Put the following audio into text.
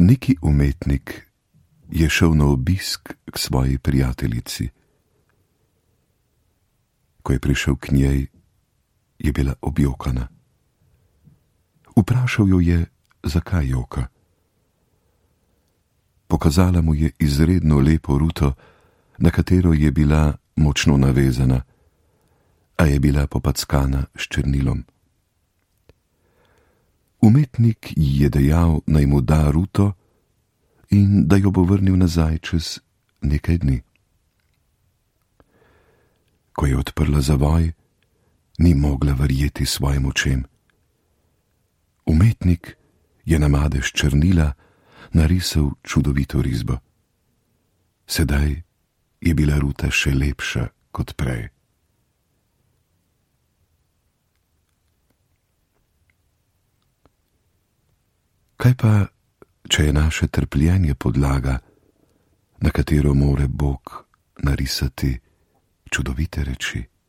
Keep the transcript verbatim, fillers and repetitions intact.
Neki umetnik je šel na obisk k svoji prijateljici. Ko je prišel k njej, je bila objokana. Vprašal jo je, zakaj joka. Pokazala mu je izredno lepo ruto, na katero je bila močno navezana, a je bila popackana s črnilom. Umetnik ji je dejal, naj mu da ruto in da jo bo vrnil nazaj čez nekaj dni. Ko je odprla zavoj, ni mogla verjeti svojim očem. Umetnik je na madež črnila narisal čudovito risbo. Sedaj je bila ruta še lepša kot prej. Kaj pa, če je naše trpljenje podlaga, na katero more Bog narisati čudovite reči?